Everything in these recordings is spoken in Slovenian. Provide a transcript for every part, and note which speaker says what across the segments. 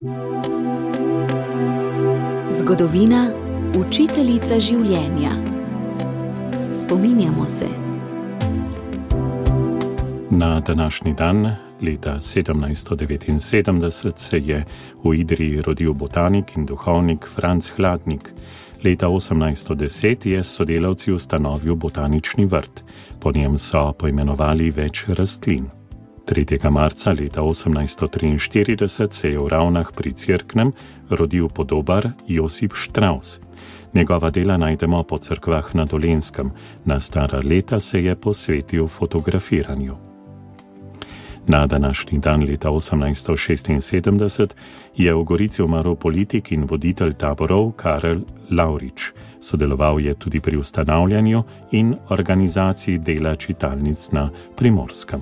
Speaker 1: Zgodovina, učiteljica življenja. Spominjamo se.
Speaker 2: Na današnji dan, leta 1779, se je v Idriji rodil botanik in duhovnik Franc Hladnik. Leta 1810 je s sodelavci ustanovil botanični vrt. Po njem so poimenovali več rastlin. 3. marca leta 1843 se je v Ravnah pri Cerknem rodil podobar Josip Štravs. Njegova dela najdemo po cerkvah na Dolenjskem. Na stara leta se je posvetil fotografiranju. Na današnji dan leta 1876 je v Gorici umrl politik in voditelj taborov Karel Lavrič. Sodeloval je tudi pri ustanavljanju in organizaciji dela čitalnic na Primorskem.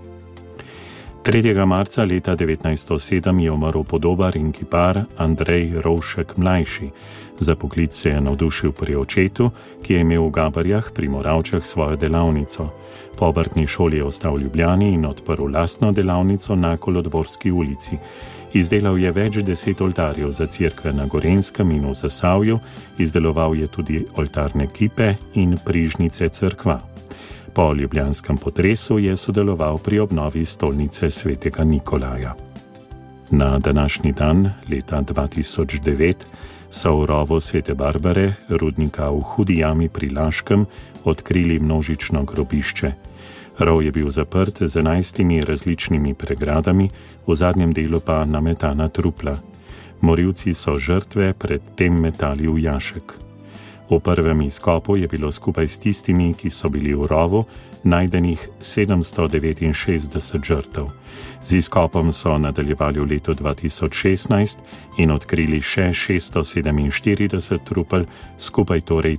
Speaker 2: 3. marca leta 1907 je umrl podobar in kipar Andrej Rovšek mlajši. Za poklic se je navdušil pri očetu, ki je imel v Gabarjah pri Moravčah svojo delavnico. Po obrtni šoli je ostal v Ljubljani in odprl lastno delavnico na Kolodvorski ulici. Izdelal je več 10 oltarjev za cerkve na Gorenjskem in v Zasavju, izdeloval je tudi oltarne kipe in prižnice cerkva. Po ljubljanskem potresu je sodeloval pri obnovi stolnice svetega Nikolaja. Na današnji dan, leta 2009, so v rovu Svete Barbare, rudnika v Hudi jami pri Laškem, odkrili množično grobišče. Rov je bil zaprt z 11 različnimi pregradami, v zadnjem delu pa nametana trupla. Morilci so žrtve pred tem metali v jašek. V prvem izkopu je bilo skupaj s tistimi, ki so bili v rovu, najdenih 769 žrtev. Z izkopom so nadaljevali v letu 2016 in odkrili še 647 trupel, skupaj torej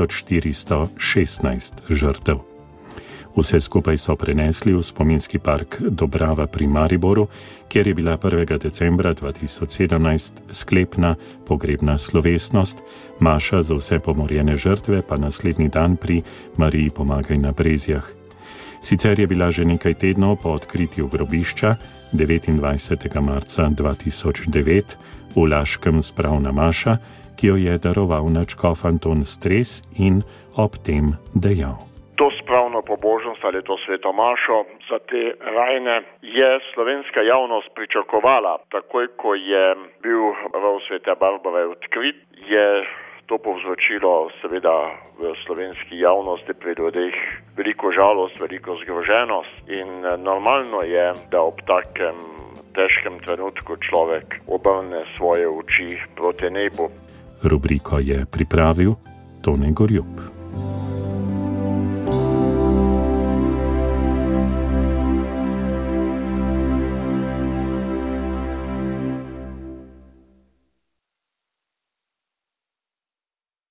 Speaker 2: 1416 žrtev. Vse skupaj so prenesli v spominski park Dobrava pri Mariboru, kjer je bila 1. decembra 2017 sklepna pogrebna slovesnost, maša za vse pomorjene žrtve pa naslednji dan pri Mariji Pomagaj na Brezjah. Sicer je bila že nekaj tednov po odkritju grobišča, 29. marca 2009, v Laškem spravna maša, ki jo je daroval nadškof Anton Stres in ob tem dejal.
Speaker 3: To spravno pobožnost ali to sveto mašo za te rajne je slovenska javnost pričakovala. Takoj, ko je bil rov Svete Barbare odkrit, je to povzročilo seveda v slovenski javnosti pri ljudeh veliko žalost, veliko zgroženost in normalno je, da ob takem težkem trenutku človek obrne svoje oči proti nebu.
Speaker 2: Rubriko je pripravil Tone Gorjup.